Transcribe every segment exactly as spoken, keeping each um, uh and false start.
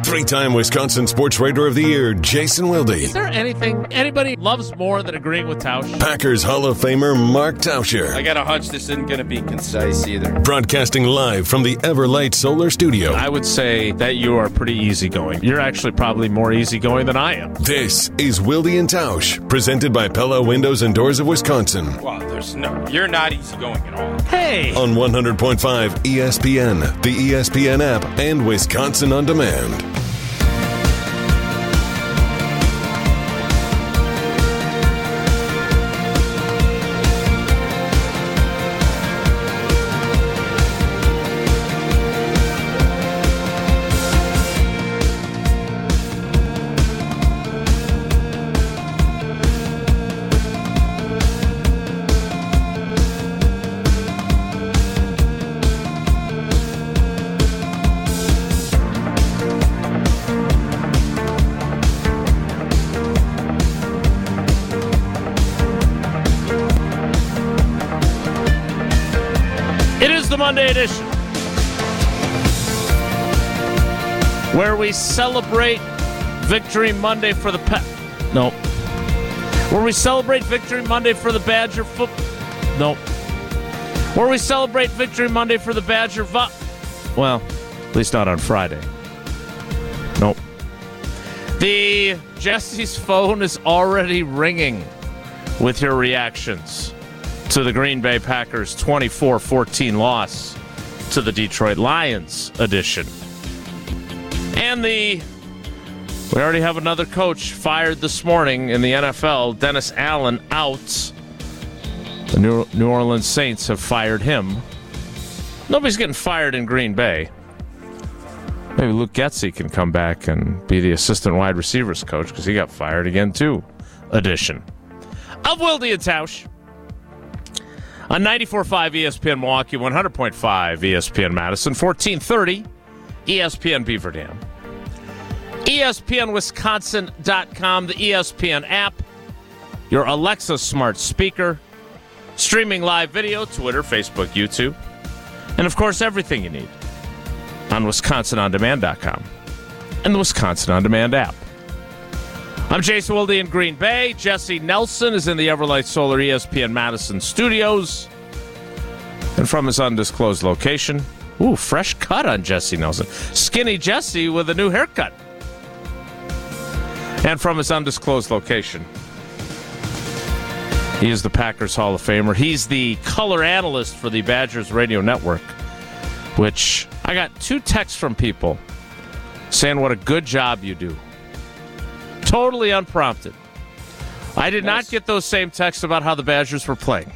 Three-time Wisconsin Sports Writer of the Year, Jason Wilde. Is there anything anybody loves more than agreeing with Tausch? Packers Hall of Famer, Mark Tauscher. I got a hunch this isn't going to be concise either. Broadcasting live from the Everlight Solar Studio. I would say that you are pretty easygoing. You're actually probably more easygoing than I am. This is Wilde and Tausch, presented by Pella Windows and Doors of Wisconsin. Well, there's no, you're not easygoing at all. Hey! On one hundred point five E S P N, the E S P N app, and Wisconsin On Demand. Monday edition, where we celebrate Victory Monday for the Pet. No. Where we celebrate Victory Monday for the Badger foot. No. Where we celebrate Victory Monday for the Badger. Vo- well, at least not on Friday. Nope. The Jesse's phone is already ringing with your reactions to the Green Bay Packers' twenty-four fourteen loss to the Detroit Lions edition. And the we already have another coach fired this morning in the N F L. Dennis Allen out. The New, New Orleans Saints have fired him. Nobody's getting fired in Green Bay. Maybe Luke Getsy can come back and be the assistant wide receivers coach because he got fired again too. Edition of Wilde and Tausch. On ninety-four point five E S P N Milwaukee, one hundred point five E S P N Madison, fourteen thirty E S P N Beaver Dam. E S P N Wisconsin dot com, the E S P N app, your Alexa smart speaker, streaming live video, Twitter, Facebook, YouTube, and of course everything you need on Wisconsin On Demand dot com and the Wisconsin On Demand app. I'm Jason Wilde in Green Bay. Jesse Nelson is in the Everlight Solar E S P N Madison studios. And from his undisclosed location, ooh, fresh cut on Jesse Nelson. Skinny Jesse with a new haircut. And from his undisclosed location, he is the Packers Hall of Famer. He's the color analyst for the Badgers Radio Network, which I got two texts from people saying what a good job you do. Totally unprompted. I did nice. not get those same texts about how the Badgers were playing.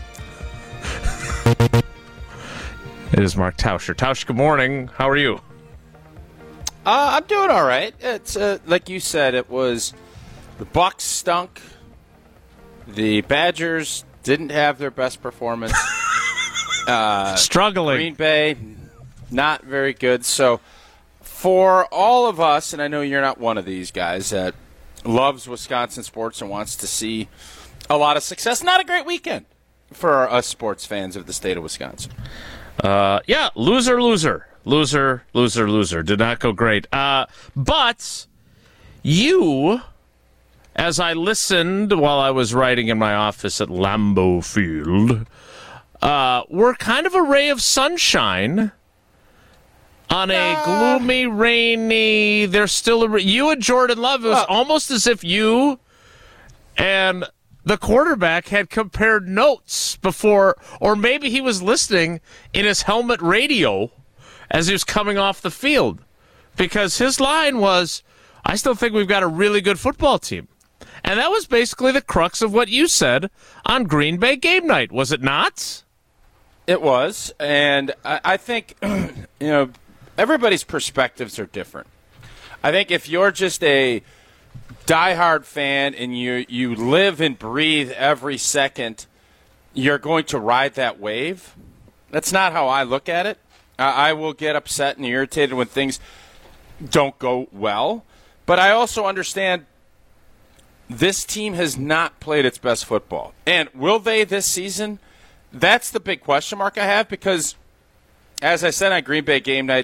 It is Mark Tauscher. Tausch, good morning. How are you? Uh, I'm doing all right. It's uh, like you said, it was the Bucs stunk. The Badgers didn't have their best performance. uh, Struggling. Green Bay, not very good. So for all of us, and I know you're not one of these guys that loves Wisconsin sports and wants to see a lot of success, not a great weekend for us sports fans of the state of Wisconsin. Uh, yeah, loser, loser. Loser, loser, loser. Did not go great. Uh, but you, as I listened while I was writing in my office at Lambeau Field, uh, were kind of a ray of sunshine on a uh, gloomy, rainy, there's still a... You and Jordan Love, it was uh, almost as if you and the quarterback had compared notes before, or maybe he was listening in his helmet radio as he was coming off the field. Because his line was, I still think we've got a really good football team. And that was basically the crux of what you said on Green Bay game night, was it not? It was, and I, I think, you know, everybody's perspectives are different. I think if you're just a diehard fan and you you live and breathe every second, you're going to ride that wave. That's not how I look at it. I, I will get upset and irritated when things don't go well. But I also understand this team has not played its best football. And will they this season? That's the big question mark I have because, as I said on Green Bay game night,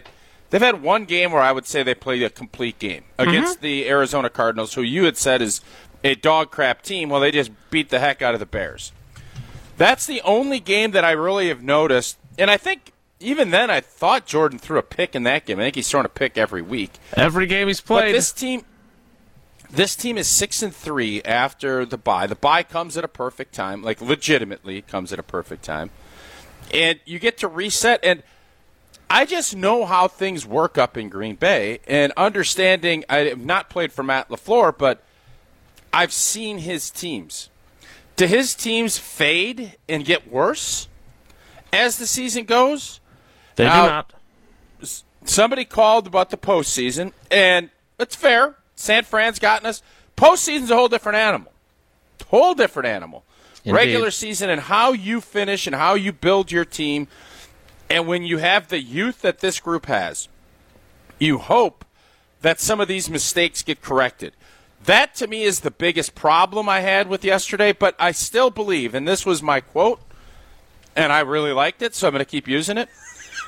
they've had one game where I would say they played a complete game against mm-hmm. the Arizona Cardinals, who you had said is a dog crap team. Well, they just beat the heck out of the Bears. That's the only game that I really have noticed. And I think even then I thought Jordan threw a pick in that game. I think he's throwing a pick every week. Every game he's played. But this team this team is six and three after the bye. The bye comes at a perfect time, like legitimately comes at a perfect time. And you get to reset, and I just know how things work up in Green Bay, and understanding, I have not played for Matt LaFleur, but I've seen his teams. Do his teams fade and get worse as the season goes? They now, do not. Somebody called about the postseason, and it's fair. San Fran's gotten us. Postseason's a whole different animal. Whole different animal. Indeed. Regular season and how you finish and how you build your team. And when you have the youth that this group has, you hope that some of these mistakes get corrected. That, to me, is the biggest problem I had with yesterday, but I still believe, and this was my quote, and I really liked it, so I'm going to keep using it.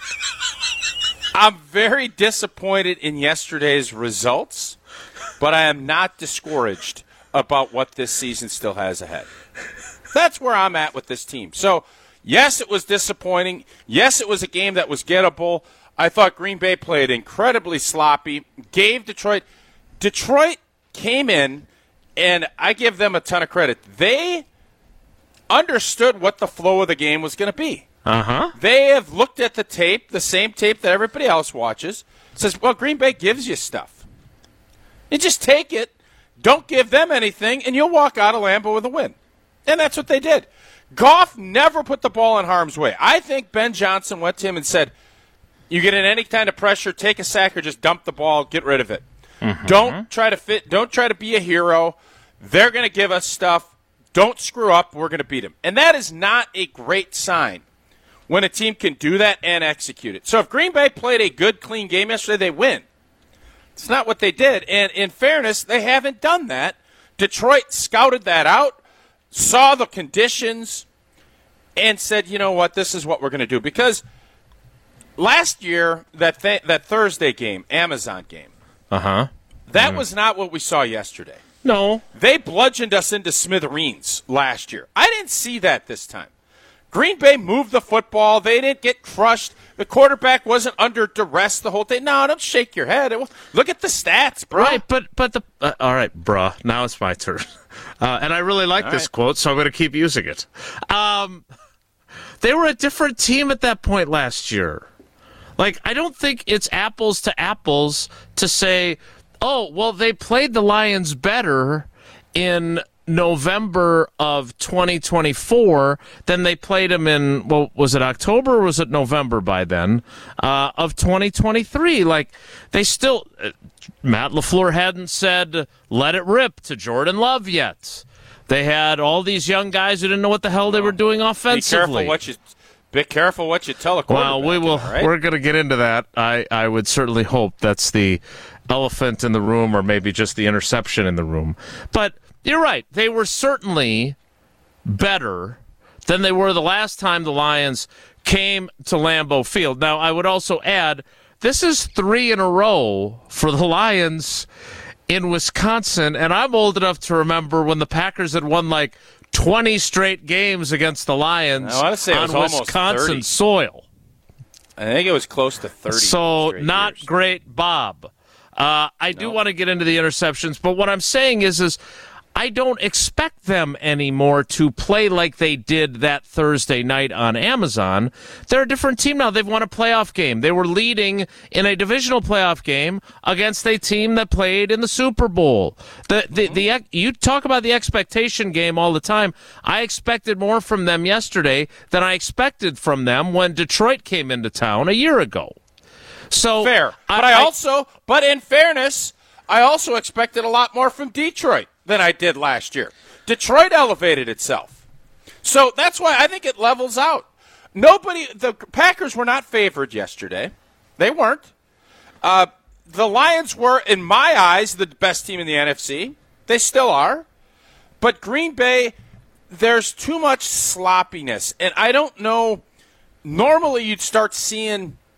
I'm very disappointed in yesterday's results, but I am not discouraged about what this season still has ahead. That's where I'm at with this team. So, yes, it was disappointing. Yes, it was a game that was gettable. I thought Green Bay played incredibly sloppy, gave Detroit – Detroit came in, and I give them a ton of credit. They understood what the flow of the game was going to be. Uh-huh. They have looked at the tape, the same tape that everybody else watches, says, well, Green Bay gives you stuff. You just take it, don't give them anything, and you'll walk out of Lambeau with a win. And that's what they did. Goff never put the ball in harm's way. I think Ben Johnson went to him and said, you get in any kind of pressure, take a sack or just dump the ball, get rid of it. Mm-hmm. Don't try to fit. Don't try to be a hero. They're going to give us stuff. Don't screw up. We're going to beat them. And that is not a great sign when a team can do that and execute it. So if Green Bay played a good, clean game yesterday, they win. It's not what they did. And in fairness, they haven't done that. Detroit scouted that out, saw the conditions, and said, you know what, this is what we're going to do. Because last year, that th- that Thursday game, Amazon game, Uh-huh. that mm. was not what we saw yesterday. No. They bludgeoned us into smithereens last year. I didn't see that this time. Green Bay moved the football. They didn't get crushed. The quarterback wasn't under duress the whole day. No, don't shake your head. Was, look at the stats, bro. Right, but but the uh, all right, bruh. Now it's my turn, uh, and I really like all this right. quote, so I'm going to keep using it. Um, they were a different team at that point last year. Like, I don't think it's apples to apples to say, oh, well, they played the Lions better in November of twenty twenty-four than they played them in, well, was it October or was it November by then, uh, of twenty twenty-three? Like, they still, uh, Matt LaFleur hadn't said, let it rip to Jordan Love yet. They had all these young guys who didn't know what the hell they were doing offensively. Be careful what you... Be careful what you tell a quarterback. Well, we will. Right? We're going to get into that. I, I would certainly hope that's the elephant in the room, or maybe just the interception in the room. But you're right. They were certainly better than they were the last time the Lions came to Lambeau Field. Now, I would also add, this is three in a row for the Lions in Wisconsin, and I'm old enough to remember when the Packers had won like twenty straight games against the Lions I say it on was Wisconsin thirty. soil. I think it was close to thirty. So not years. great, Bob. Uh, I do no. want to get into the interceptions, but what I'm saying is, is I don't expect them anymore to play like they did that Thursday night on Amazon. They're a different team now. They've won a playoff game. They were leading in a divisional playoff game against a team that played in the Super Bowl. The, the, the, you talk about the expectation game all the time. I expected more from them yesterday than I expected from them when Detroit came into town a year ago. So fair. But I, I also, but in fairness, I also expected a lot more from Detroit than I did last year. Detroit elevated itself. So that's why I think it levels out. Nobody, the Packers were not favored yesterday. They weren't. Uh, the Lions were, in my eyes, the best team in the N F C. They still are. But Green Bay, there's too much sloppiness. And I don't know, normally you'd start seeing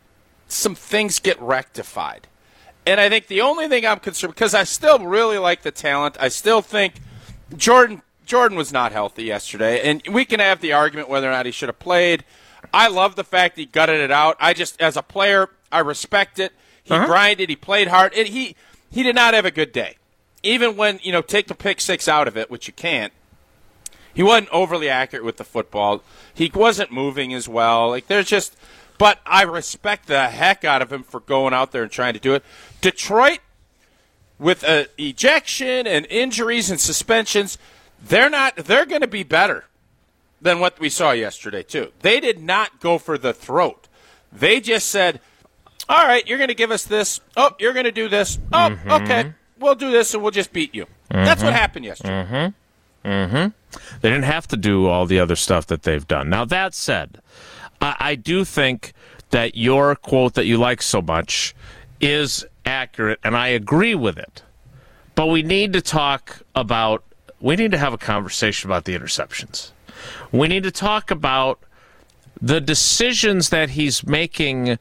some things get rectified. And I think the only thing I'm concerned, because I still really like the talent, I still think Jordan Jordan was not healthy yesterday, and we can have the argument whether or not he should have played. I love the fact he gutted it out. I just, as a player, I respect it. He uh-huh. grinded, he played hard, and he, he did not have a good day. Even when, you know, take the pick six out of it, which you can't, he wasn't overly accurate with the football. He wasn't moving as well. Like, there's just, but I respect the heck out of him for going out there and trying to do it. Detroit, with uh, ejection and injuries and suspensions, they're not, they're going to be better than what we saw yesterday, too. They did not go for the throat. They just said, all right, you're going to give us this. Oh, you're going to do this. Oh, mm-hmm. okay, we'll do this and we'll just beat you. Mm-hmm. That's what happened yesterday. Mm-hmm. Mm-hmm. They didn't have to do all the other stuff that they've done. Now, that said, I, I do think that your quote that you like so much is accurate, and I agree with it. But we need to talk about, we need to have a conversation about the interceptions. We need to talk about the decisions that he's making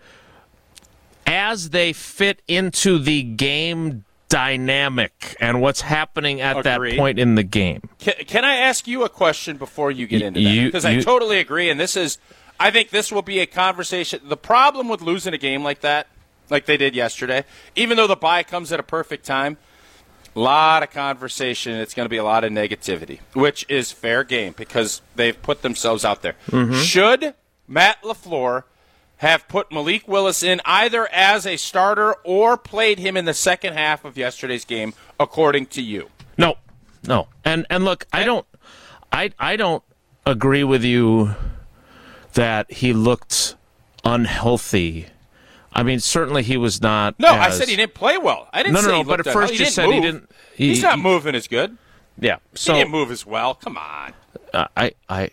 as they fit into the game dynamic and what's happening at Agreed. that point in the game. Can, can I ask you a question before you get into that? You, because you, I totally agree, and this is, I think this will be a conversation. The problem with losing a game like that, like they did yesterday, even though the bye comes at a perfect time, a lot of conversation. It's going to be a lot of negativity, which is fair game because they've put themselves out there. Mm-hmm. Should Matt LaFleur have put Malik Willis in either as a starter or played him in the second half of yesterday's game, according to you? No, no. And and look, I don't, I I don't agree with you that he looked unhealthy. I mean, certainly he was not. No, as... I said he didn't play well. I didn't no, say no, no. he But at looked first he you didn't said move. he didn't. He, He's not he, moving as good. Yeah, so he didn't move as well. Come on. Uh, I, I.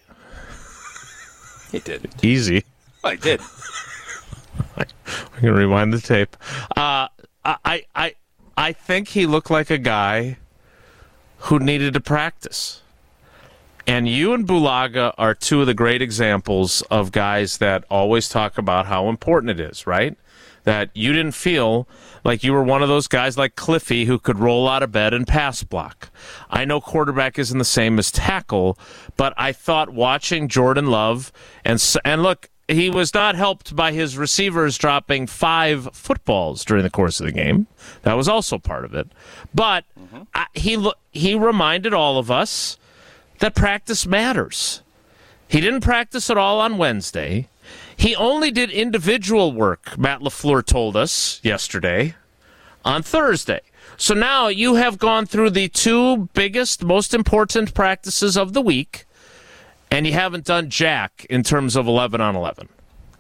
He didn't. Easy. Well, he did. I can rewind the tape. Uh, I, I, I think he looked like a guy who needed to practice. And you and Bulaga are two of the great examples of guys that always talk about how important it is, right? That you didn't feel like you were one of those guys like Cliffy who could roll out of bed and pass block. I know quarterback isn't the same as tackle, but I thought watching Jordan Love, and and look, he was not helped by his receivers dropping five footballs during the course of the game. That was also part of it. But mm-hmm. I, he he reminded all of us that practice matters. He didn't practice at all on Wednesday. He only did individual work, Matt LaFleur told us yesterday, on Thursday. So now you have gone through the two biggest, most important practices of the week, and you haven't done jack in terms of eleven on eleven.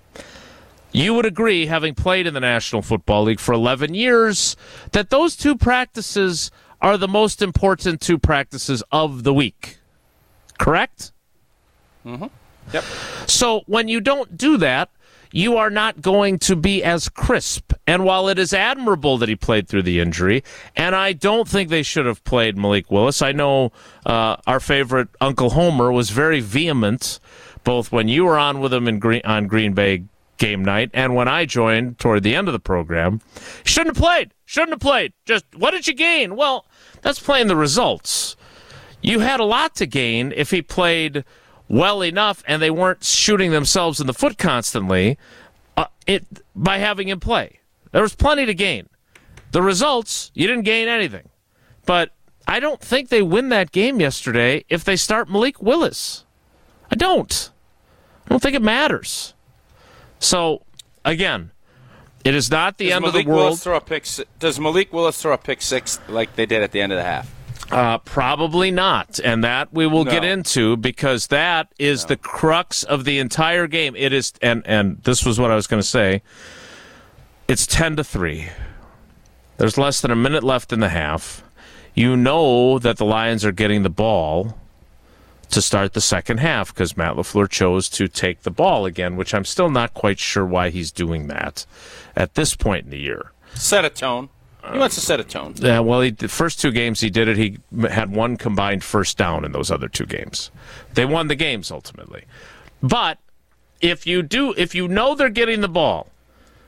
You would agree, having played in the National Football League for eleven years, that those two practices are the most important two practices of the week. Correct? Mm-hmm. Yep. So when you don't do that, you are not going to be as crisp. And while it is admirable that he played through the injury, and I don't think they should have played Malik Willis, I know uh, our favorite Uncle Homer was very vehement, both when you were on with him in Green, on Green Bay game night and when I joined toward the end of the program. Shouldn't have played. Shouldn't have played. Just, what did you gain? Well, that's playing the results. You had a lot to gain if he played well enough and they weren't shooting themselves in the foot constantly uh, it by having him play. There was plenty to gain. The results, you didn't gain anything. But I don't think they win that game yesterday if they start Malik Willis. I don't. I don't think it matters. So, again, it is not the does end Malik of the world. Willis throw a pick, does Malik Willis throw a pick six like they did at the end of the half? Uh, probably not, and that we will no. get into because that is no. the crux of the entire game. It is, and and this was what I was going to say. It's ten to three. There's less than a minute left in the half. You know that the Lions are getting the ball to start the second half because Matt LaFleur chose to take the ball again, which I'm still not quite sure why he's doing that at this point in the year. Set a tone. He wants to set a tone. Yeah, well, he, the first two games he did it, he had one combined first down in those other two games. They won the games ultimately. But if you do, if you know they're getting the ball,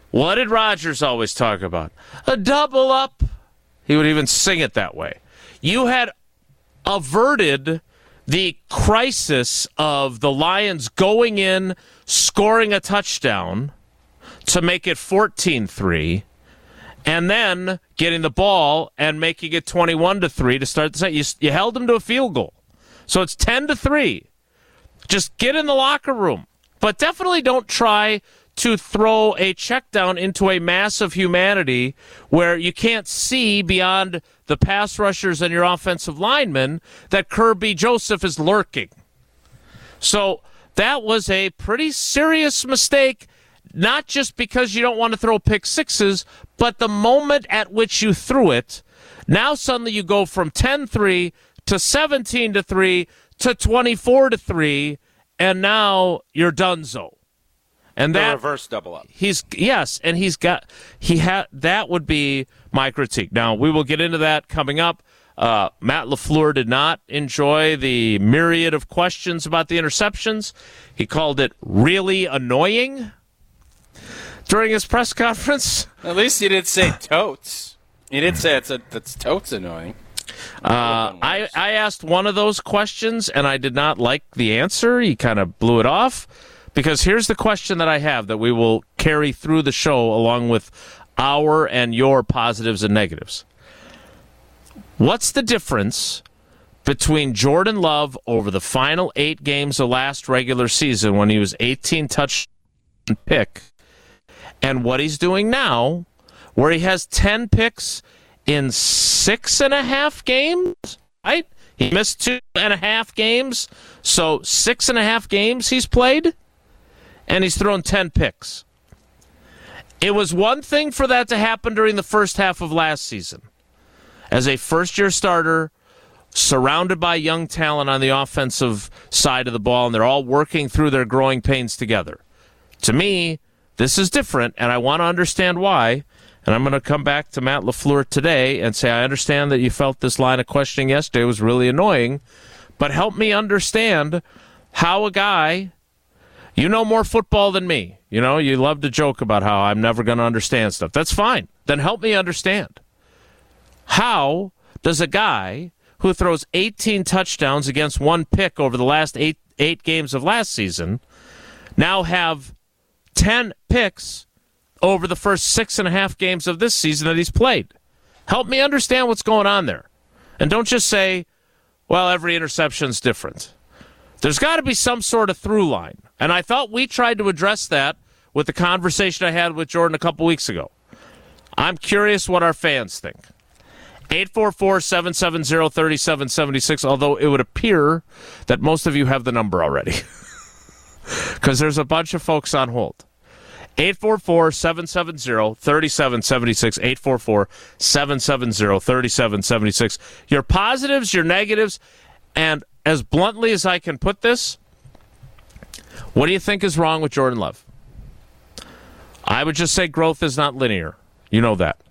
What did Rodgers always talk about? A double up. He would even sing it that way. You had averted the crisis of the Lions going in, scoring a touchdown to make it fourteen three, and then getting the ball and making it twenty-one to three to start the second. You, you held them to a field goal. So it's ten to three. Just get in the locker room. But definitely don't try to throw a check down into a mass of humanity where you can't see beyond the pass rushers and your offensive linemen that Kirby Joseph is lurking. So that was a pretty serious mistake, not just because you don't want to throw pick sixes, but the moment at which you threw it, now suddenly you go from ten three to seventeen to three to twenty-four to three, and now you're donezo. And the that reverse double up. He's yes, and he's got he had that would be my critique. Now we will get into that coming up. Uh, Matt LaFleur did not enjoy the myriad of questions about the interceptions. He called it really annoying during his press conference. At least he didn't say totes. He did say it's a that's totes annoying. Uh, I I asked one of those questions and I did not like the answer. He kind of blew it off. Because here's the question that I have that we will carry through the show along with our and your positives and negatives. What's the difference between Jordan Love over the final eight games of last regular season when he was eighteen touch pick and what he's doing now where he has ten picks in six and a half games, right? He missed two and a half games, so six and a half games he's played. And he's thrown ten picks. It was one thing for that to happen during the first half of last season. As a first-year starter, surrounded by young talent on the offensive side of the ball, and they're all working through their growing pains together. To me, this is different, and I want to understand why. And I'm going to come back to Matt LaFleur today and say, I understand that you felt this line of questioning yesterday was really annoying, but help me understand how a guy... You know more football than me. You know, you love to joke about how I'm never going to understand stuff. That's fine. Then help me understand. How does a guy who throws eighteen touchdowns against one pick over the last eight eight games of last season now have ten picks over the first six and a half games of this season that he's played? Help me understand what's going on there. And don't just say, well, every interception's different. There's got to be some sort of through line. And I thought we tried to address that with the conversation I had with Jordan a couple weeks ago. I'm curious what our fans think. eight four four, seven seven zero, three seven seven six, although it would appear that most of you have the number already. Because there's a bunch of folks on hold. eight four four, seven seven zero, three seven seven six, eight four four, seven seven zero, three seven seven six. Your positives, your negatives, and as bluntly as I can put this, what do you think is wrong with Jordan Love? I would just say growth is not linear. You know that.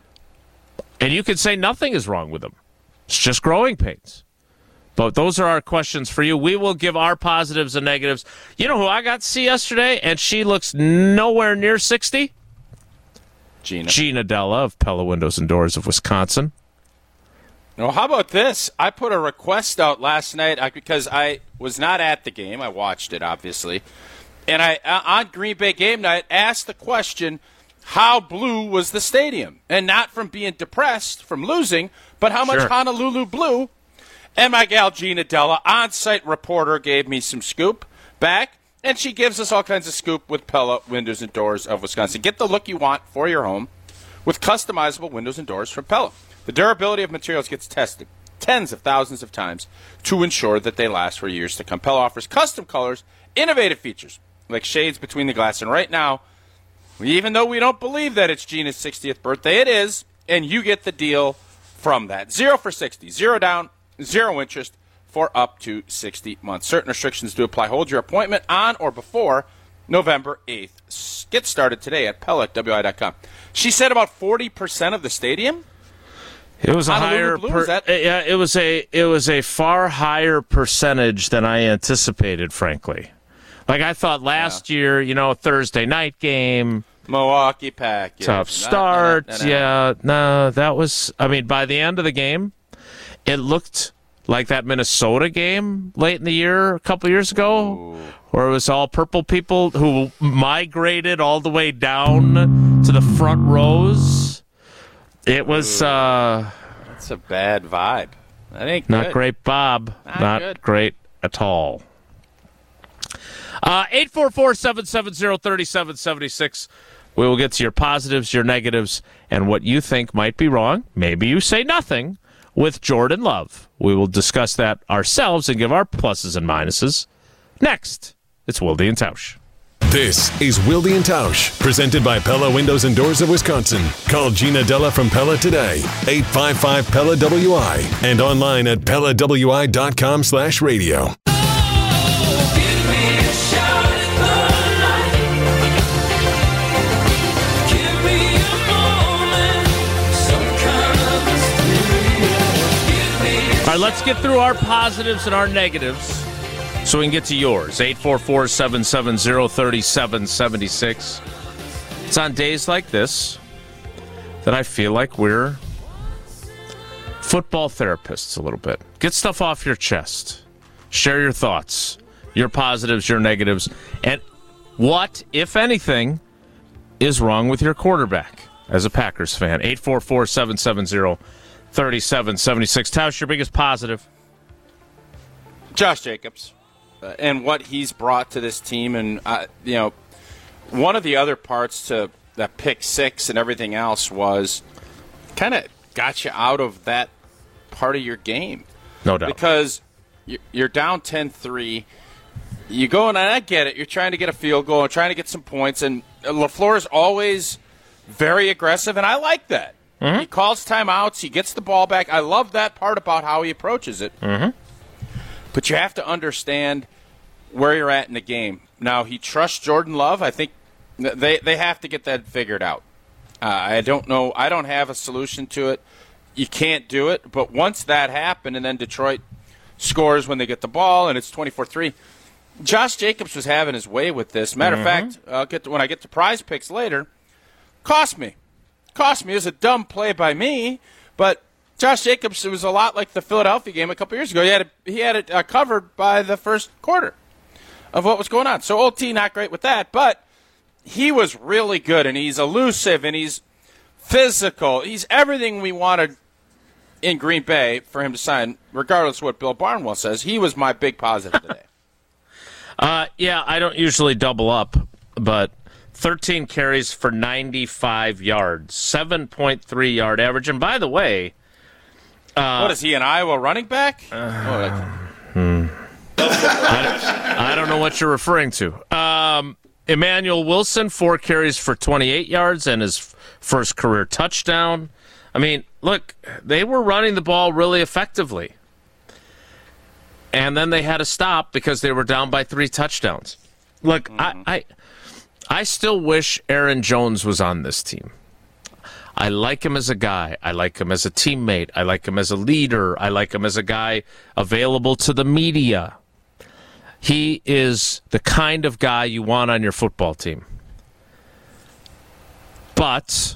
And you could say nothing is wrong with him. It's just growing pains. But those are our questions for you. We will give our positives and negatives. You know who I got to see yesterday, and she looks nowhere near sixty? Gina. Gina Della of Pella Windows and Doors of Wisconsin. Well, how about this? I put a request out last night because I was not at the game. I watched it, obviously. And I, on Green Bay game night, asked the question, how blue was the stadium? And not from being depressed from losing, but how much Sure. Honolulu blue. And my gal Gina Della, on-site reporter, gave me some scoop back. And she gives us all kinds of scoop with Pella Windows and Doors of Wisconsin. Get the look you want for your home with customizable windows and doors from Pella. The durability of materials gets tested tens of thousands of times to ensure that they last for years to come. Pella offers custom colors, innovative features, like shades between the glass. And right now, even though we don't believe that it's Gina's sixtieth birthday, it is, and you get the deal from that. Zero for sixty, zero down, zero interest for up to sixty months. Certain restrictions do apply. Hold your appointment on or before November eighth. Get started today at Pella W I dot com. She said about forty percent of the stadium. It was a Honolulu higher, Blue, per, is that- yeah. It was a, it was a far higher percentage than I anticipated. Frankly, like I thought last yeah. year, you know, Thursday night game. Milwaukee Packers. Tough start. Nah, nah, nah, nah. Yeah, no, that was, I mean, by the end of the game, it looked like that Minnesota game late in the year, a couple years ago, Ooh. where it was all purple people who migrated all the way down to the front rows. It was... Uh, That's a bad vibe. That ain't not good. great, Bob. Not, not good. great at all. Uh, eight four four, seven seven zero, three seven seven six. We will get to your positives, your negatives, and what you think might be wrong. Maybe you say nothing with Jordan Love. We will discuss that ourselves and give our pluses and minuses. Next, it's Wilde and Tausch. This is Wilde and Tausch, presented by Pella Windows and Doors of Wisconsin. Call Gina Della from Pella today, eight five five P E L L A W I, and online at Pella W I dot com slash radio. All right, let's get through our positives and our negatives so we can get to yours. eight four four, seven seven zero, three seven seven six. It's on days like this that I feel like we're football therapists a little bit. Get stuff off your chest. Share your thoughts, your positives, your negatives, and what, if anything, is wrong with your quarterback as a Packers fan. eight four four, seven seven zero, three seven seven six. Tausch, your biggest positive? Josh Jacobs uh, and what he's brought to this team. And, uh, you know, one of the other parts to that pick six and everything else was kind of got you out of that part of your game. No doubt. Because you're down ten three. You go, and I get it. You're trying to get a field goal and trying to get some points. And LaFleur is always very aggressive, and I like that. Mm-hmm. He calls timeouts. He gets the ball back. I love that part about how he approaches it. Mm-hmm. But you have to understand where you're at in the game. Now, he trusts Jordan Love. I think they they have to get that figured out. Uh, I don't know. I don't have a solution to it. You can't do it. But once that happened, and then Detroit scores when they get the ball, and it's twenty-four three, Josh Jacobs was having his way with this. Matter mm-hmm. of fact, I'll get to, when I get to prize picks later, cost me. Cost me. It was a dumb play by me, but Josh Jacobs, it was a lot like the Philadelphia game a couple years ago. He had it, he had it uh, covered by the first quarter of what was going on. So O T, not great with that, but he was really good, and he's elusive, and he's physical. He's everything we wanted in Green Bay for him to sign, regardless of what Bill Barnwell says. He was my big positive today. uh, yeah, I don't usually double up, but thirteen carries for ninety-five yards, seven point three yard average. And by the way, uh, what is he, an Iowa running back? Uh, oh, hmm. I, I don't know what you're referring to. Um, Emmanuel Wilson, four carries for twenty-eight yards and his first career touchdown. I mean, look, they were running the ball really effectively. And then they had to stop because they were down by three touchdowns. Look, mm-hmm. I... I I still wish Aaron Jones was on this team. I like him as a guy. I like him as a teammate. I like him as a leader. I like him as a guy available to the media. He is the kind of guy you want on your football team. But,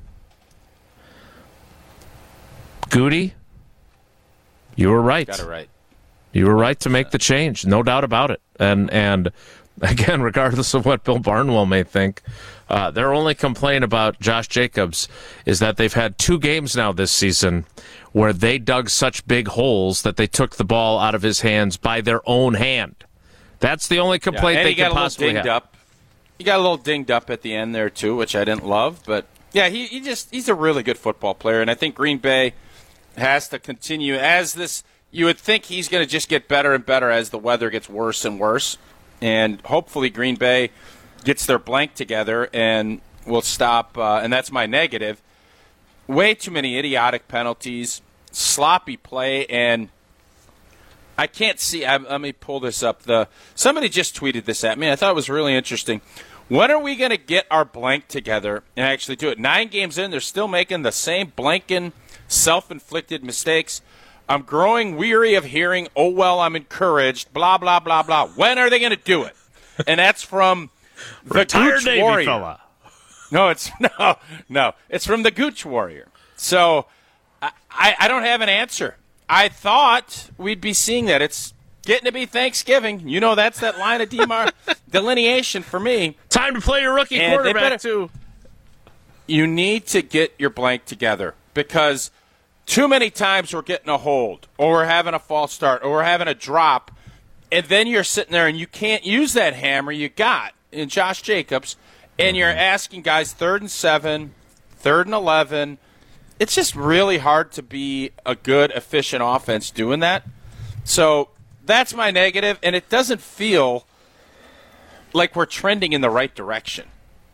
Goody, you were right. Got it right. You were right to make the change, no doubt about it. And and again, regardless of what Bill Barnwell may think, uh, their only complaint about Josh Jacobs is that they've had two games now this season where they dug such big holes that they took the ball out of his hands by their own hand. That's the only complaint yeah, they could possibly have. Up. He got a little dinged up at the end there, too, which I didn't love. But, yeah, he, he just he's a really good football player, and I think Green Bay has to continue. As this, you would think he's going to just get better and better as the weather gets worse and worse. And hopefully Green Bay gets their blank together and will stop. Uh, and that's my negative. Way too many idiotic penalties, sloppy play, and I can't see. I, let me pull this up. The somebody just tweeted this at me. I thought it was really interesting. When are we going to get our blank together and actually do it? Nine games in, they're still making the same blanking, self-inflicted mistakes. I'm growing weary of hearing, oh, well, I'm encouraged, blah, blah, blah, blah. When are they going to do it? And that's from the Retired Gooch Navy Warrior. fella. No, it's no, no. It's from the Gooch Warrior. So I, I, I don't have an answer. I thought we'd be seeing that. It's getting to be Thanksgiving. You know, that's that line of demar- delineation for me. Time to play your rookie And quarterback, better, too. You need to get your blank together because too many times we're getting a hold or we're having a false start or we're having a drop, and then you're sitting there and you can't use that hammer you got in Josh Jacobs, and mm-hmm. you're asking guys third and seven, third and eleven. It's just really hard to be a good, efficient offense doing that. So that's my negative, and it doesn't feel like we're trending in the right direction.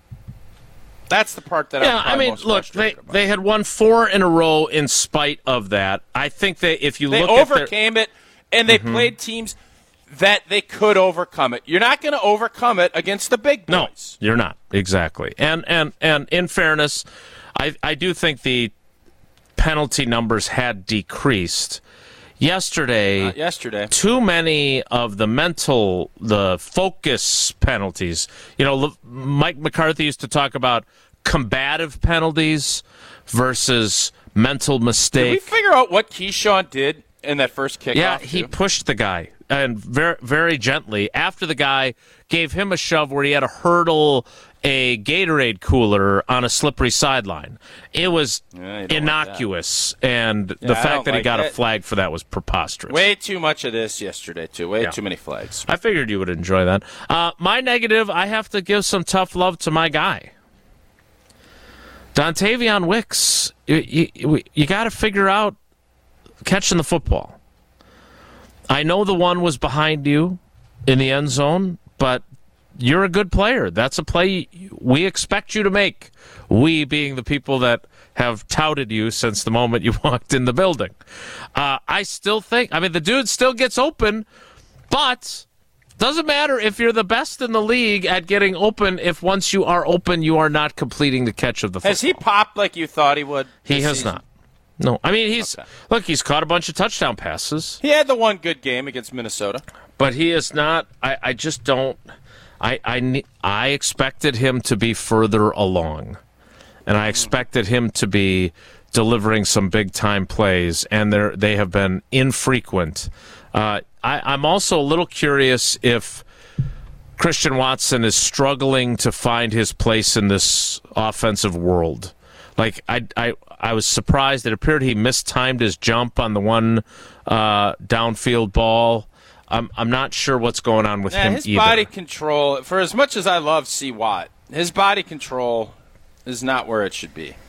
That's the part that yeah, I'm I mean, most look, they, about. they had won four in a row in spite of that. I think that if you they look overcame at it, and they mm-hmm. played teams that they could overcome it. You're not going to overcome it against the big boys. No, you're not. Exactly. And and and in fairness, I I do think the penalty numbers had decreased. Yesterday, uh, yesterday, too many of the mental, the focus penalties. You know, Mike McCarthy used to talk about combative penalties versus mental mistake. Did we figure out what Keyshawn did in that first kickoff? Yeah, he too? pushed the guy, and very, very gently, after the guy gave him a shove where he had to hurdle a Gatorade cooler on a slippery sideline. It was yeah, innocuous, like and yeah, the fact that like he got it. a flag for that was preposterous. Way too much of this yesterday, too. Way yeah. too many flags. I figured you would enjoy that. Uh, my negative, I have to give some tough love to my guy. Dontavion Wicks, you, you, you got to figure out catching the football. I know the one was behind you in the end zone, but you're a good player. That's a play we expect you to make. We being the people that have touted you since the moment you walked in the building. Uh, I still think, I mean, the dude still gets open, but doesn't matter if you're the best in the league at getting open if once you are open, you are not completing the catch of the football. Has he popped like you thought he would? He has season? not. No, I mean, he's, okay. look, he's caught a bunch of touchdown passes. He had the one good game against Minnesota. But he is not, I, I just don't, I, I, I expected him to be further along. And I expected him to be delivering some big-time plays, and they they have been infrequent. Uh, I, I'm also a little curious if Christian Watson is struggling to find his place in this offensive world. Like, I, I, I was surprised. It appeared he mistimed his jump on the one uh, downfield ball. I'm I'm not sure what's going on with yeah, him his either. His body control, for as much as I love C. Watt, his body control is not where it should be.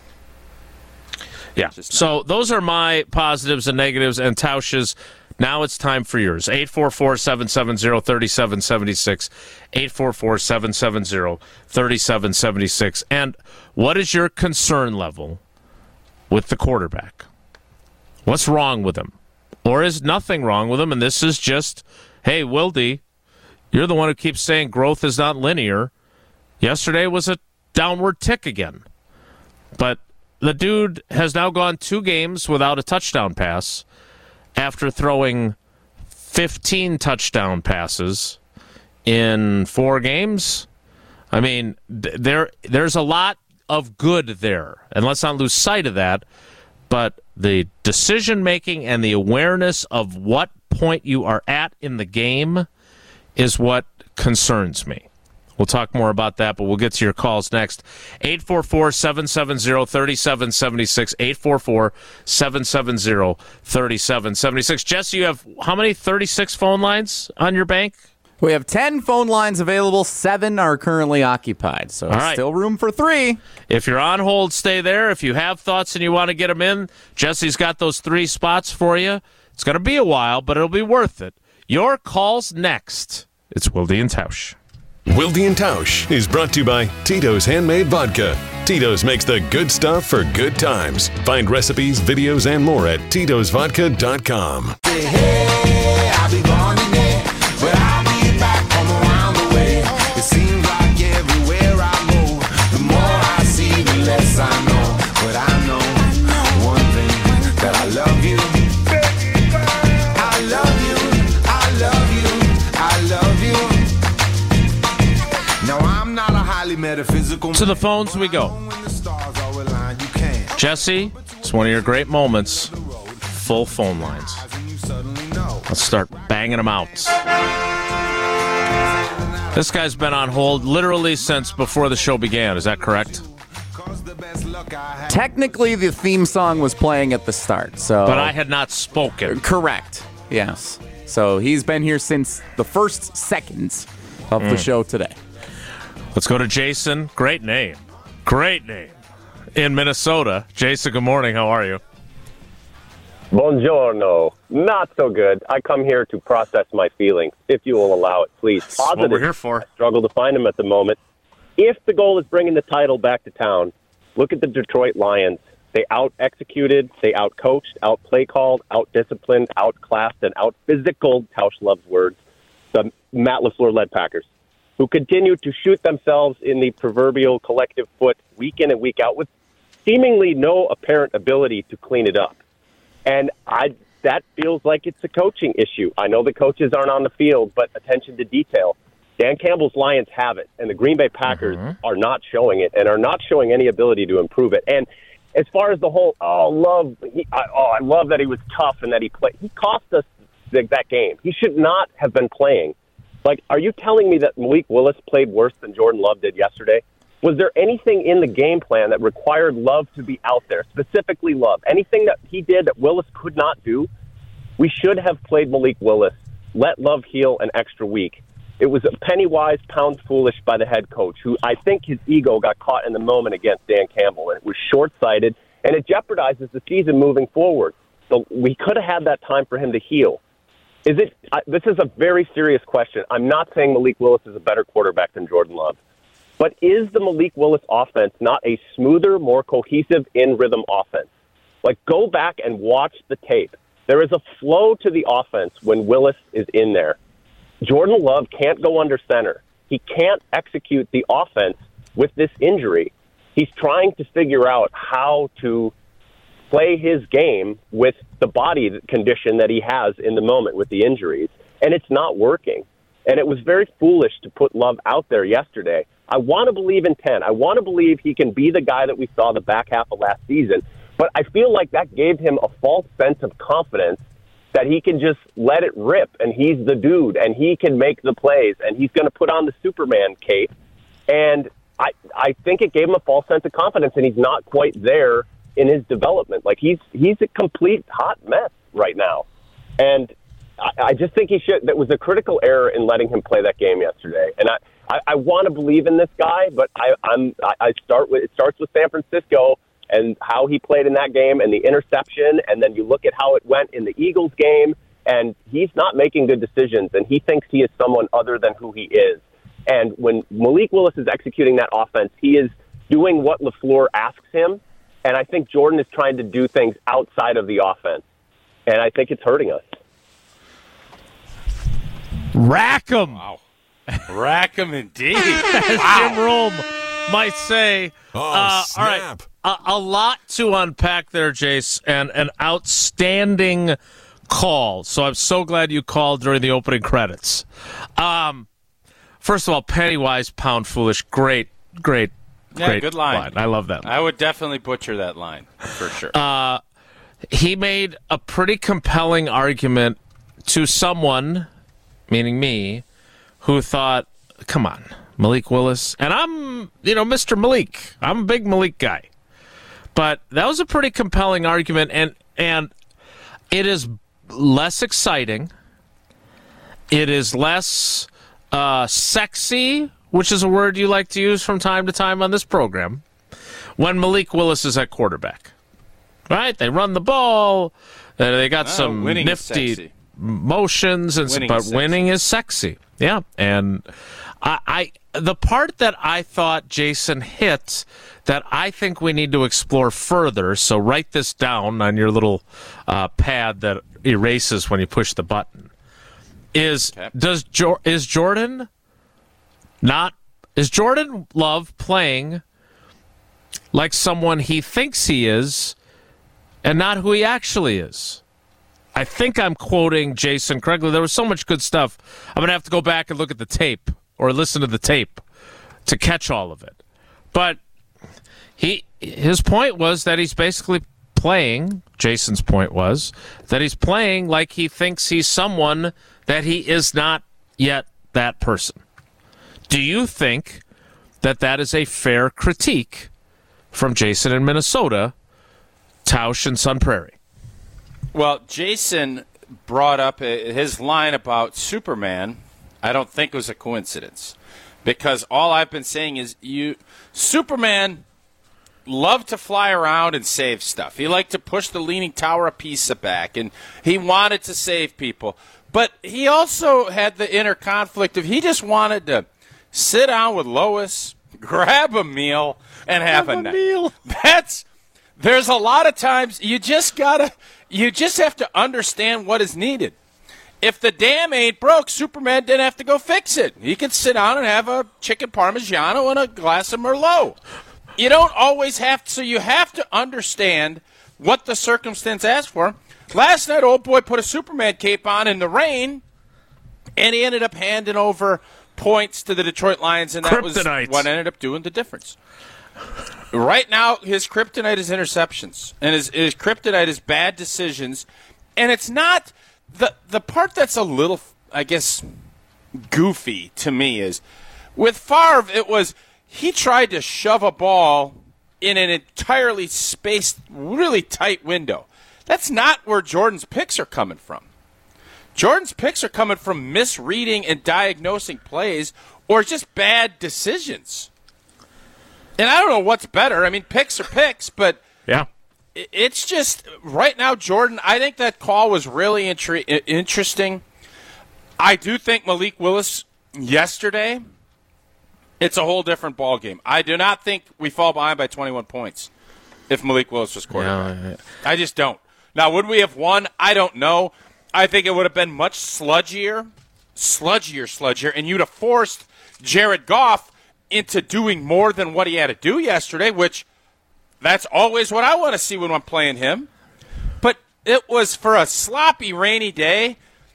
Yeah. So those are my positives and negatives and Tausch's. Now it's time for yours. eight four four, seven seven zero, three seven seven six. eight four four, seven seven zero, three seven seven six. And what is your concern level with the quarterback? What's wrong with him? Or is nothing wrong with him, and this is just, hey, Wildy, you're the one who keeps saying growth is not linear. Yesterday was a downward tick again. But the dude has now gone two games without a touchdown pass after throwing fifteen touchdown passes in four games. I mean, th- there there's a lot of good there, and let's not lose sight of that. But the decision-making and the awareness of what point you are at in the game is what concerns me. We'll talk more about that, but we'll get to your calls next. eight four four, seven seven zero, three seven seven six, eight four four, seven seven zero, three seven seven six. Jesse, you have how many? thirty-six phone lines on your bank? We have ten phone lines available. Seven are currently occupied, so right. Still room for three. If you're on hold, stay there. If you have thoughts and you want to get them in, Jesse's got those three spots for you. It's going to be a while, but it'll be worth it. Your call's next. It's Wilde and Tausch. Wilde and Tausch is brought to you by Tito's Handmade Vodka. Tito's makes the good stuff for good times. Find recipes, videos, and more at titos vodka dot com. Hey, hey, I'll be gone today, but I'll be back from around the way. It seems like everywhere I go, the more I see, the less I know. But I know one thing, that I love you. I love you, I love you, I love you. No, I'm not a highly metaphysical. To the phones we go. When the stars are aligned, you can. Jesse, it's one of your great moments. Full phone lines. And you suddenly know. Let's start banging them out. This guy's been on hold literally since before the show began. Is that correct? Cause the best luck I have. Technically, the theme song was playing at the start, so. But I had not spoken. Correct. Yes. So he's been here since the first seconds of the show today. Let's go to Jason. Great name. Great name. In Minnesota. Jason, good morning. How are you? Buongiorno. Not so good. I come here to process my feelings, if you will allow it, please. That's what we're here for. I struggle to find them at the moment. If the goal is bringing the title back to town, look at the Detroit Lions. They out-executed, they out-coached, out-play-called, out-disciplined, out-classed, and out-physicaled, Tausch loves words, the Matt LaFleur-led Packers, who continue to shoot themselves in the proverbial collective foot week in and week out with seemingly no apparent ability to clean it up. And I that feels like it's a coaching issue. I know the coaches aren't on the field, but attention to detail. Dan Campbell's Lions have it, and the Green Bay Packers mm-hmm. are not showing it and are not showing any ability to improve it. And as far as the whole, oh, love, he, I, oh, I love that he was tough and that he played. He cost us the, that game. He should not have been playing. Like, are you telling me that Malik Willis played worse than Jordan Love did yesterday? Was there anything in the game plan that required Love to be out there, specifically Love? Anything that he did that Willis could not do? We should have played Malik Willis, let Love heal an extra week. It was a penny wise, pound foolish by the head coach, who I think his ego got caught in the moment against Dan Campbell, and it was short-sighted, and it jeopardizes the season moving forward. So we could have had that time for him to heal. Is it? I, this is a very serious question. I'm not saying Malik Willis is a better quarterback than Jordan Love. But is the Malik Willis offense not a smoother, more cohesive, in-rhythm offense? Like, go back and watch the tape. There is a flow to the offense when Willis is in there. Jordan Love can't go under center. He can't execute the offense with this injury. He's trying to figure out how to play his game with the body condition that he has in the moment with the injuries, and it's not working. And it was very foolish to put Love out there yesterday. I want to believe in ten. I want to believe he can be the guy that we saw the back half of last season. But I feel like that gave him a false sense of confidence that he can just let it rip, and he's the dude, and he can make the plays, and he's going to put on the Superman cape. And I, I think it gave him a false sense of confidence, and he's not quite there in his development. Like, he's he's a complete hot mess right now. And I, I just think he should. That was a critical error in letting him play that game yesterday. And I, I, I want to believe in this guy, but I, I'm I, I start with it starts with San Francisco and how he played in that game and the interception, and then you look at how it went in the Eagles game, and he's not making good decisions, and he thinks he is someone other than who he is. And when Malik Willis is executing that offense, he is doing what LaFleur asks him, and I think Jordan is trying to do things outside of the offense, and I think it's hurting us. Rack 'em. Wow. Rack 'em indeed. As Wow. Jim Rome might say. Oh, uh, snap. All right. A, a lot to unpack there, Jace, and an outstanding call. So I'm so glad you called during the opening credits. Um, first of all, penny wise, pound foolish. Great, great, Yeah, great good line. I love that line. I would definitely butcher that line for sure. Uh, he made a pretty compelling argument to someone, meaning me, who thought, come on, Malik Willis. And I'm, you know, Mister Malik. I'm a big Malik guy. But that was a pretty compelling argument, and and it is less exciting. It is less uh, sexy, which is a word you like to use from time to time on this program, when Malik Willis is at quarterback. Right? They run the ball. Uh, they got Oh, some winning is nifty sexy. motions, and Winning but is sexy. winning is sexy. Yeah, and I, I the part that I thought Jason hit that I think we need to explore further. So write this down on your little uh, pad that erases when you push the button. Is Okay. does jo- is Jordan not is Jordan Love playing like someone he thinks he is and not who he actually is? I think I'm quoting Jason correctly. There was so much good stuff. I'm going to have to go back and look at the tape or listen to the tape to catch all of it. But he his point was that he's basically playing, Jason's point was, that he's playing like he thinks he's someone that he is not yet that person. Do you think that that is a fair critique from Jason in Minnesota, Tausch and Sun Prairie? Well, Jason brought up his line about Superman. I don't think it was a coincidence, because all I've been saying is you Superman loved to fly around and save stuff. He liked to push the Leaning Tower of Pisa back, and he wanted to save people. But he also had the inner conflict of he just wanted to sit down with Lois, grab a meal, and have, have a, a night. Meal. That's there's a lot of times you just gotta you just have to understand what is needed. If the dam ain't broke, Superman didn't have to go fix it. He could sit down and have a chicken parmigiano and a glass of Merlot. You don't always have to, so you have to understand what the circumstance asks for. Last night, old boy put a Superman cape on in the rain, and he ended up handing over points to the Detroit Lions, and that Kryptonite. was what ended up doing the difference. Right now, his kryptonite is interceptions, and his, his kryptonite is bad decisions, and it's not the the part that's a little, I guess, goofy to me is with Favre, it was he tried to shove a ball in an entirely spaced, really tight window. That's not where Jordan's picks are coming from. Jordan's picks are coming from misreading and diagnosing plays or just bad decisions. And I don't know what's better. I mean, picks are picks, but yeah, it's just right now, Jordan, I think that call was really intri- interesting. I do think Malik Willis yesterday, it's a whole different ball game. I do not think we fall behind by twenty-one points if Malik Willis was quarterback. Yeah, yeah. I just don't. Now, would we have won? I don't know. I think it would have been much sludgier, sludgier, sludgier, and you'd have forced Jared Goff into doing more than what he had to do yesterday, which that's always what I want to see when I'm playing him. But it was for a sloppy, rainy day,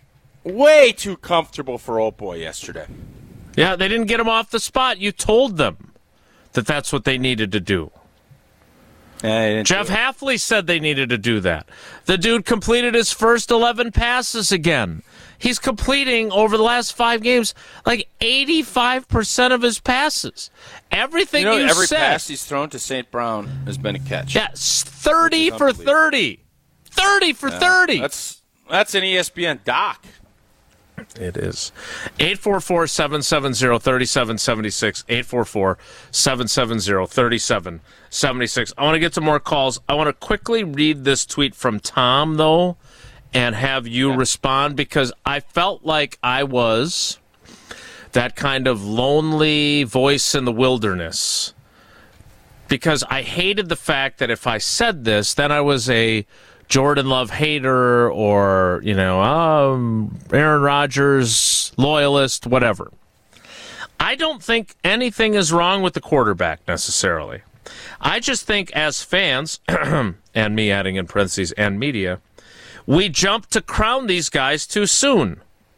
way too comfortable for old boy yesterday. Yeah, they didn't get him off the spot. You told them that that's what they needed to do. Yeah, Jeff Hafley said they needed to do that. The dude completed his first eleven passes again. He's completing over the last five games like eighty-five percent of his passes. Everything you, know, you every said. Every pass he's thrown to Saint Brown has been a catch. Yeah, thirty for thirty. thirty for yeah, thirty. That's that's an E S P N doc. It is. eight four four, seven seven zero, three seven seven six. eight four four, seven seven zero, three seven seven six. I want to get to more calls. I want to quickly read this tweet from Tom, though, and have you yeah. respond, because I felt like I was that kind of lonely voice in the wilderness. Because I hated the fact that if I said this, then I was a Jordan Love hater or, you know, um, Aaron Rodgers loyalist, whatever. I don't think anything is wrong with the quarterback necessarily. I just think as fans, and me adding in parentheses, and media, we jump to crown these guys too soon.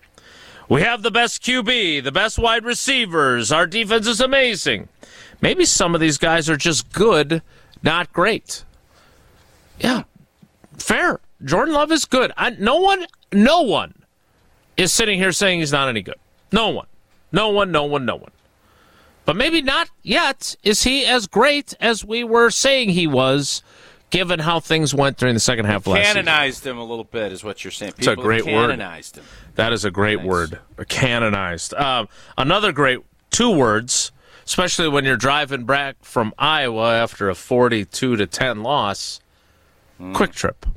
We have the best Q B, the best wide receivers, our defense is amazing. Maybe some of these guys are just good, not great. Yeah. Fair. Jordan Love is good. I, no one, no one is sitting here saying he's not any good. No one. No one, no one, no one. But maybe not yet is he as great as we were saying he was, given how things went during the second half of last season. Canonized him a little bit is what you're saying. People it's a great canonized word. him. That is a great nice. word. Canonized. Um, another great two words, especially when you're driving back from Iowa after a forty-two to ten loss. Mm. Quick Trip.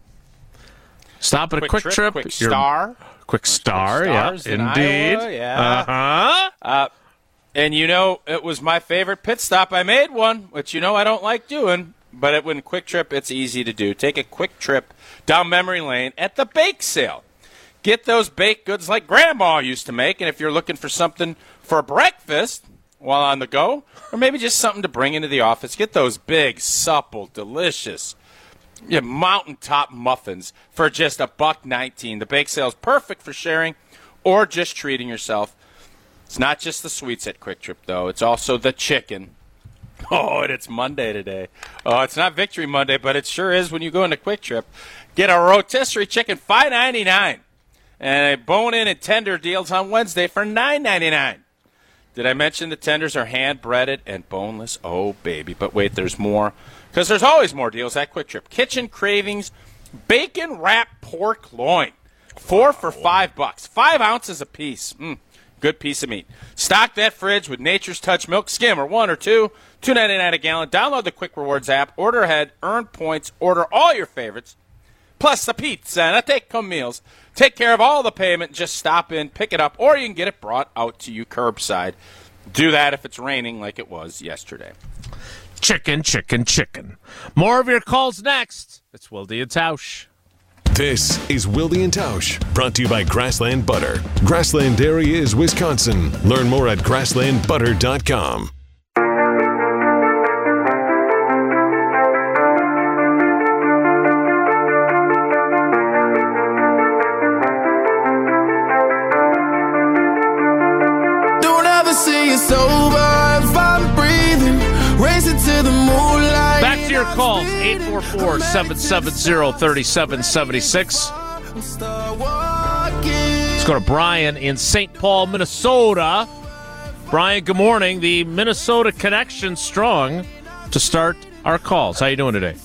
Stop at quick a Quick Trip. Trip. Quick Star. Quick Star, yeah, in indeed. Iowa, yeah. Uh-huh. Uh, and, you know, it was my favorite pit stop. I made one, which, you know, I don't like doing. But it, when Quick Trip, it's easy to do. Take a quick trip down memory lane at the bake sale. Get those baked goods like Grandma used to make. And if you're looking for something for breakfast while on the go, or maybe just something to bring into the office, get those big, supple, delicious yeah, mountaintop muffins for just a buck nineteen. The bake sale is perfect for sharing or just treating yourself. It's not just the sweets at Quick Trip, though. It's also the chicken Oh, and it's Monday today. Oh, it's not Victory Monday, but it sure is when you go into Quick Trip. Get a rotisserie chicken, five ninety-nine, and a bone-in and tender deals on Wednesday for nine ninety-nine. Did I mention the tenders are hand-breaded and boneless? Oh, baby. But wait, there's more. Because there's always more deals at Quick Trip. Kitchen Cravings bacon-wrapped pork loin. Four for five bucks. Five ounces apiece. Mm, good piece of meat. Stock that fridge with Nature's Touch milk skim or one or two. two ninety-nine a gallon. Download the Quick Rewards app. Order ahead. Earn points. Order all your favorites. Plus the pizza and a take-home meals. Take care of all the payment. Just stop in, pick it up, or you can get it brought out to you curbside. Do that if it's raining like it was yesterday. Chicken, chicken, chicken. More of your calls next. It's Wilde and Tausch. This is Wilde and Tausch, brought to you by Grassland Butter. Grassland Dairy is Wisconsin. Learn more at grassland butter dot com. Back to your calls, eight four four, seven seven zero, three seven seven six. Let's go to Brian in Saint Paul, Minnesota. Brian, good morning. The Minnesota connection strong to start our calls. How you doing today?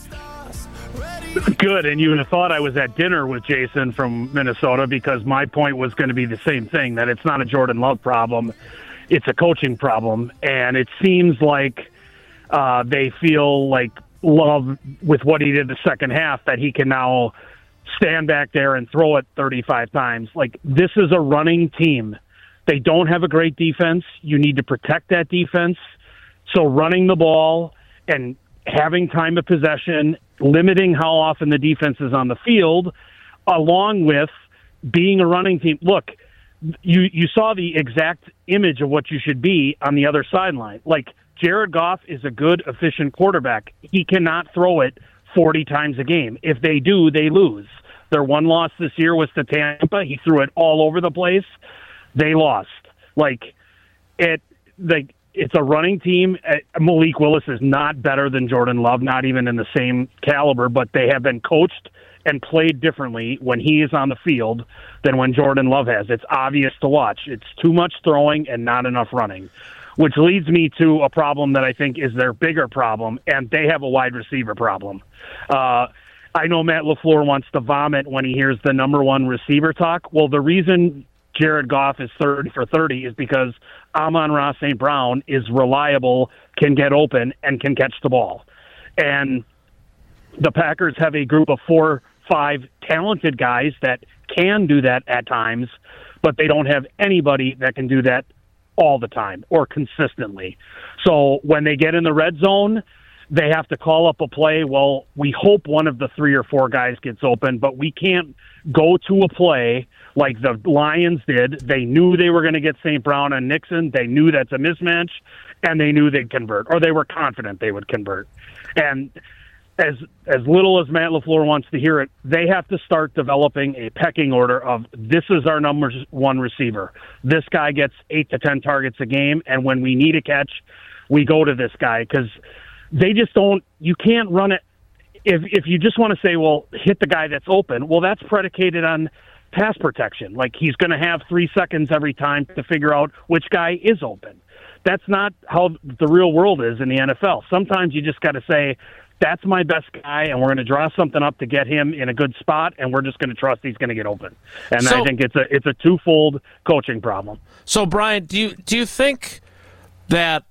Good, and you would have thought I was at dinner with Jason from Minnesota because my point was going to be the same thing, that it's not a Jordan Love problem. It's a coaching problem, and it seems like uh, they feel like Love, with what he did the second half, that he can now stand back there and throw it thirty-five times. Like, this is a running team. They don't have a great defense. You need to protect that defense. So running the ball and having time of possession, limiting how often the defense is on the field, along with being a running team. Look, you you saw the exact image of what you should be on the other sideline. Like, Jared Goff is a good, efficient quarterback. He cannot throw it forty times a game. If they do, they lose. Their one loss this year was to Tampa. He threw it all over the place. They lost. Like, it, like it's a running team. Malik Willis is not better than Jordan Love, not even in the same caliber, but they have been coached and played differently when he is on the field than when Jordan Love has. It's obvious to watch. It's too much throwing and not enough running, which leads me to a problem that I think is their bigger problem, and they have a wide receiver problem. Uh, I know Matt LaFleur wants to vomit when he hears the number one receiver talk. Well, the reason Jared Goff is thirty for thirty is because Amon-Ra Saint Brown is reliable, can get open, and can catch the ball. And the Packers have a group of four, five talented guys that can do that at times, but they don't have anybody that can do that all the time or consistently. So when they get in the red zone, they have to call up a play. Well, we hope one of the three or four guys gets open, but we can't go to a play like the Lions did. They knew they were going to get Saint Brown and Nixon. They knew that's a mismatch, and they knew they'd convert, or they were confident they would convert. And as as little as Matt LaFleur wants to hear it, they have to start developing a pecking order of, this is our number one receiver. This guy gets eight to ten targets a game, and when we need a catch, we go to this guy, because they just don't – you can't run it – if if you just want to say, well, hit the guy that's open, well, that's predicated on pass protection. Like, he's going to have three seconds every time to figure out which guy is open. That's not how the real world is in the N F L. Sometimes you just got to say, that's my best guy, and we're going to draw something up to get him in a good spot, and we're just going to trust he's going to get open. And so, I think it's a it's a twofold coaching problem. So, Brian, do you do you think that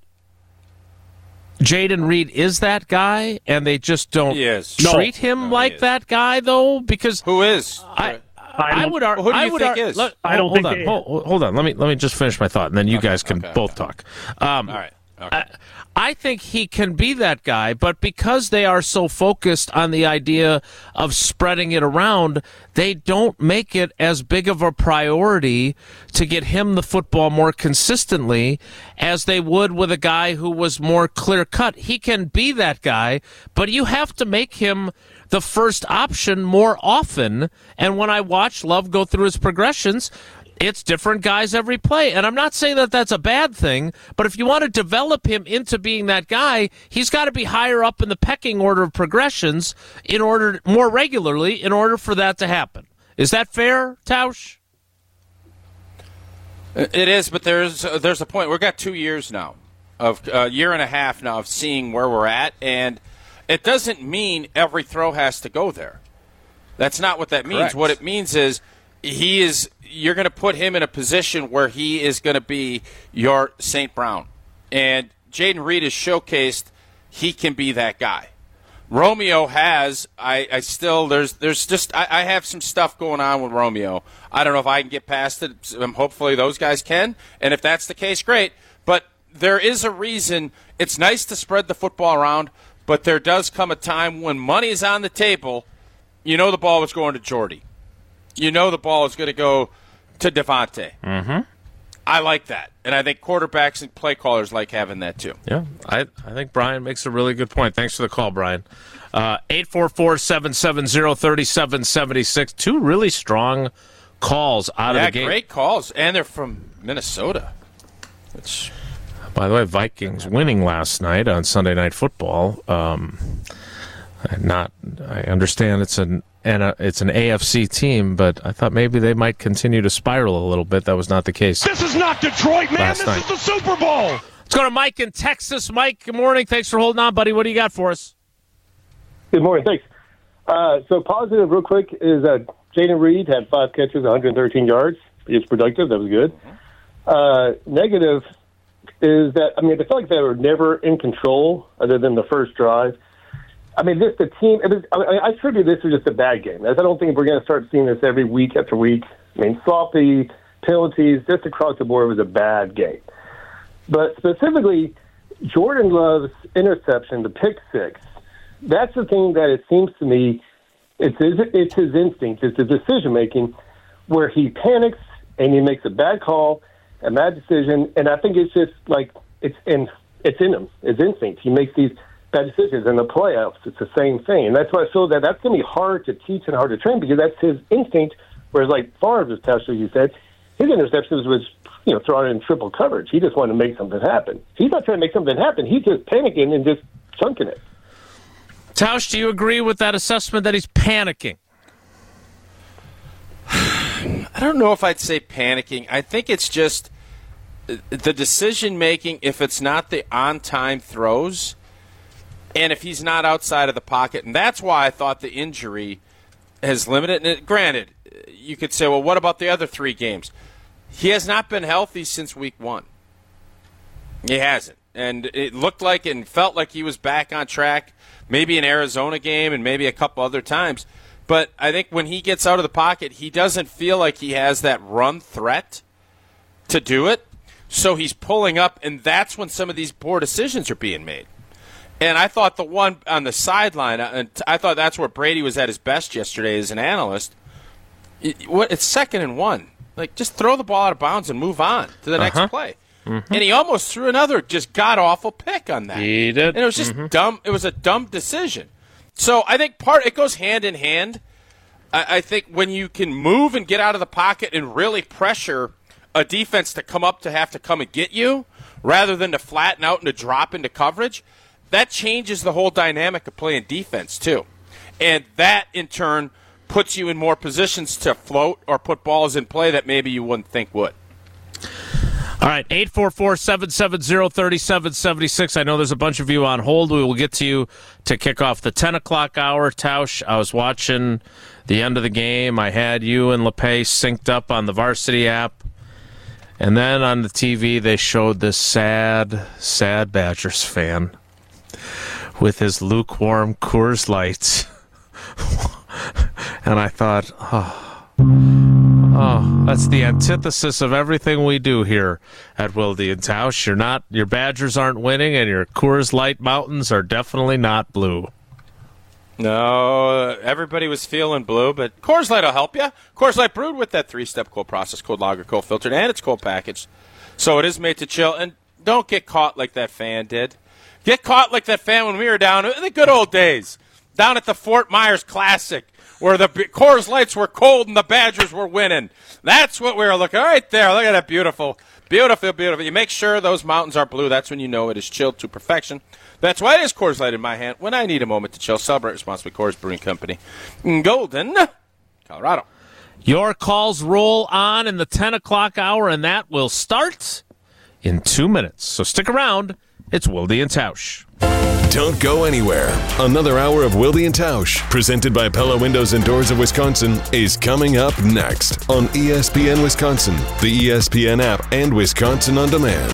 Jayden Reed is that guy, and they just don't treat no. him no, like that guy, though? Because who is? I I, I would argue. Who do you I would think ar- is? Let, I don't hold think on. they, hold, hold on. Let me let me just finish my thought, and then you okay, guys can okay, both okay. talk. Um, All right. Okay. I, I think he can be that guy, but because they are so focused on the idea of spreading it around, they don't make it as big of a priority to get him the football more consistently as they would with a guy who was more clear-cut. He can be that guy, but you have to make him the first option more often. And when I watch Love go through his progressions, It's different guys every play. And I'm not saying that that's a bad thing, but if you want to develop him into being that guy, he's got to be higher up in the pecking order of progressions in order more regularly in order for that to happen. Is that fair, Tausch? It is, but there's uh, there's a point. We've got two years now, of a uh, year and a half now of seeing where we're at, and it doesn't mean every throw has to go there. That's not what that means. Correct. What it means is he is. You're going to put him in a position where he is going to be your Saint Brown, and Jayden Reed has showcased he can be that guy. Romeo has. I, I still there's there's just I, I have some stuff going on with Romeo. I don't know if I can get past it. Um, hopefully those guys can, and if that's the case, great. But there is a reason. It's nice to spread the football around, but there does come a time when money is on the table. You know the ball was going to Jordy. You know the ball is going to go to Devontae. Mm-hmm. I like that, and I think quarterbacks and play callers like having that too. Yeah, I, I think Brian makes a really good point. Thanks for the call, Brian. Uh, eight four four, seven seven zero, three seven seven six. Two really strong calls out yeah, of the gate. Great calls, and they're from Minnesota. Which, by the way, Vikings winning last night on Sunday Night Football. Um, not, I understand it's an and a, it's an A F C team, but I thought maybe they might continue to spiral a little bit. That was not the case. This is not Detroit, man. Last This night. is the Super Bowl. Let's go to Mike in Texas. Mike, good morning. Thanks for holding on, buddy. What do you got for us? Good morning. Thanks. Uh, so positive, real quick, is that Jayden Reed had five catches, one hundred thirteen yards. He was productive. That was good. Uh, negative is that, I mean, I feel like they were never in control other than the first drive. I mean, this the team. It was, I, mean, I attribute this to just a bad game. I don't think we're going to start seeing this every week after week. I mean, sloppy penalties just across the board was a bad game. But specifically, Jordan Love's interception, the pick six. That's the thing that it seems to me. It's his, it's his instinct. It's his decision making, where he panics and he makes a bad call, a bad decision, and I think it's just like it's in it's in him. It's instinct. He makes these bad decisions in the playoffs. It's the same thing, and that's why I feel that that's going to be hard to teach and hard to train because that's his instinct. Whereas, like Favre, was actually you said, his interceptions was you know throwing in triple coverage. He just wanted to make something happen. He's not trying to make something happen. He's just panicking and just chunking it. Tausch, do you agree with that assessment that he's panicking? I don't know if I'd say panicking. I think it's just the decision making. If it's not the on time throws. And if he's not outside of the pocket, and that's why I thought the injury has limited. And granted, you could say, well, what about the other three games? He has not been healthy since week one. He hasn't. And it looked like and felt like he was back on track, maybe an Arizona game and maybe a couple other times. But I think when he gets out of the pocket, he doesn't feel like he has that run threat to do it. So he's pulling up, and that's when some of these poor decisions are being made. And I thought the one on the sideline, and I thought that's where Brady was at his best yesterday as an analyst. It's second and one. Like, just throw the ball out of bounds and move on to the Uh-huh. next play. Mm-hmm. And he almost threw another just god-awful pick on that. He did. And it was just Mm-hmm. dumb. It was a dumb decision. So I think part it goes hand in hand. I, I think when you can move and get out of the pocket and really pressure a defense to come up to have to come and get you rather than to flatten out and to drop into coverage, that changes the whole dynamic of playing defense too. And that, in turn, puts you in more positions to float or put balls in play that maybe you wouldn't think would. All right, eight four four, seven seven zero, three seven seven six. I know there's a bunch of you on hold. We will get to you to kick off the ten o'clock hour. Tausch, I was watching the end of the game. I had you and LePay synced up on the Varsity app. And then on the T V, they showed this sad, sad Badgers fan with his lukewarm Coors Lights. And I thought, oh, oh, that's the antithesis of everything we do here at Wilde and Tausch. You're not, your Badgers aren't winning, and your Coors Light mountains are definitely not blue. No, everybody was feeling blue, but Coors Light will help you. Coors Light brewed with that three-step cold process, cold lager, cold filtered, and it's cold packaged. So it is made to chill. And don't get caught like that fan did. Get caught like that fan when we were down in the good old days. down at the Fort Myers Classic, where the Coors Lights were cold and the Badgers were winning. That's what we were looking right there. Look at that beautiful, beautiful, beautiful. You make sure those mountains are blue. That's when you know it is chilled to perfection. That's why it is Coors Light in my hand when I need a moment to chill. Celebrate responsibly. Coors Brewing Company, Golden, Colorado. Your calls roll on in the ten o'clock hour, and that will start in two minutes. So stick around. It's Wilde and Tausch. Don't go anywhere. Another hour of Wilde and Tausch, presented by Pella Windows and Doors of Wisconsin, is coming up next on E S P N Wisconsin, the E S P N app, and Wisconsin On Demand.